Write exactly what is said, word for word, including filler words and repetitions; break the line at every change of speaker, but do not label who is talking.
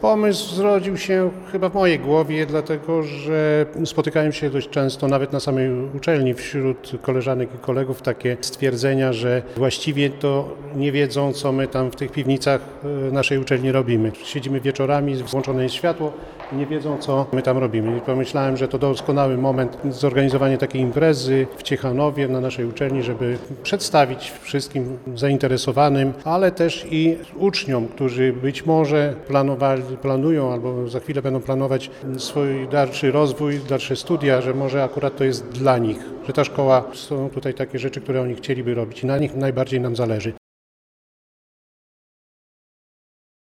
Pomysł zrodził się chyba w mojej głowie, dlatego że spotykałem się dość często, nawet na samej uczelni, wśród koleżanek i kolegów takie stwierdzenia, że właściwie to nie wiedzą, co my tam w tych piwnicach naszej uczelni robimy. Siedzimy wieczorami, włączone jest światło i nie wiedzą, co my tam robimy. I pomyślałem, że to doskonały moment zorganizowania takiej imprezy w Ciechanowie na naszej uczelni, żeby przedstawić wszystkim zainteresowanym, ale też i uczniom, którzy być może planowali, planują albo za chwilę będą planować swój dalszy rozwój, dalsze studia, że może akurat to jest dla nich, że ta szkoła, są tutaj takie rzeczy, które oni chcieliby robić i na nich najbardziej nam zależy.